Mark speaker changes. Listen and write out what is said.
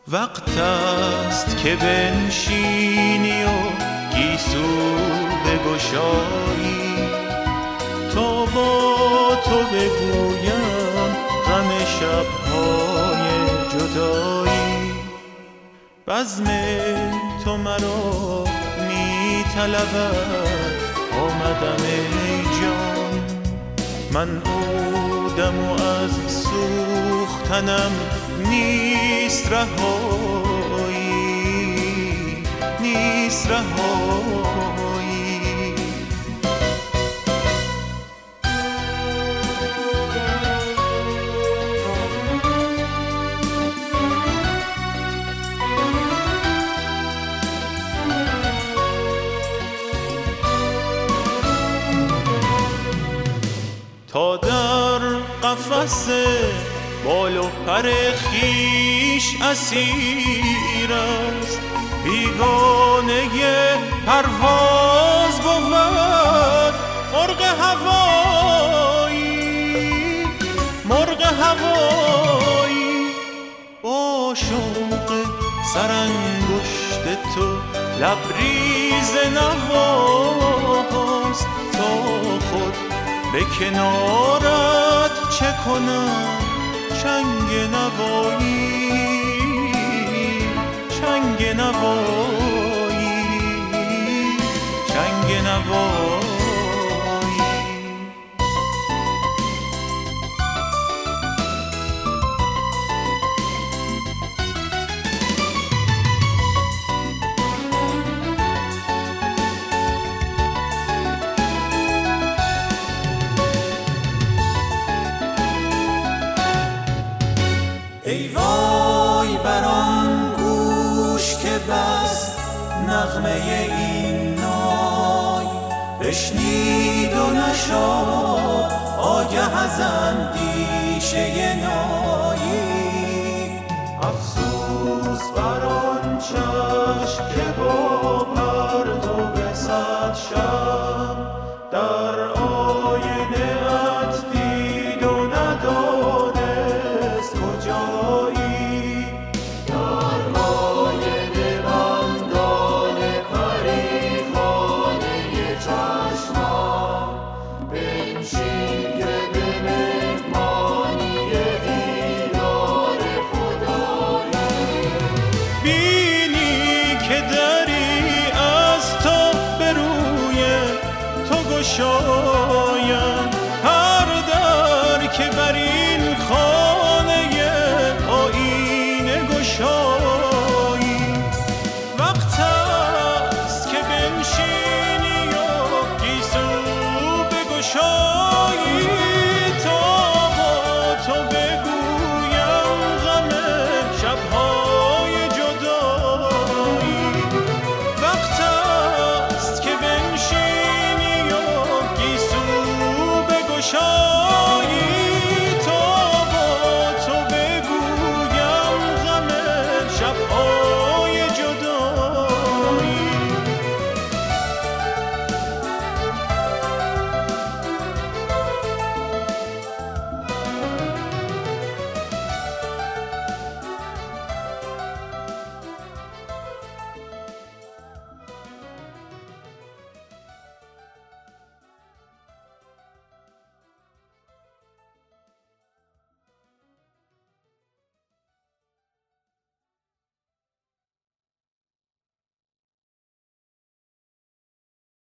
Speaker 1: وقت است که بنشینی و گیسو بگشایی تا با تو بگویم غم شب‌های جدایی. بزم تو مرا می طلبد، آمدم ای جان. من عودم و از سوختنم نیست رهایی، نیست رهایی. تا در قفس بال و پر خویش اسیر است، بیگانه پرواز بود مرغ هوایی، مرغ هوایی. با شوق سرانگشت تو لبریز نواست، تا خود به کنارت چه کنم چنگ نوایی، چنگ نوایی، چنگ نوایی.
Speaker 2: ای وای بر آن گوش که بست نغمه این نای، بشنید و نشد آگه از اندیشه نایی. افسوس بر آن چشم که با پرتو صد شب در آینه ات دید و ندانست کجایی. در آینه بندان پریخانه چشمم بنشین که به مهمانی دیدار خدایی.
Speaker 1: بینی که دری از تو به روی تو گشایم، هر در که بری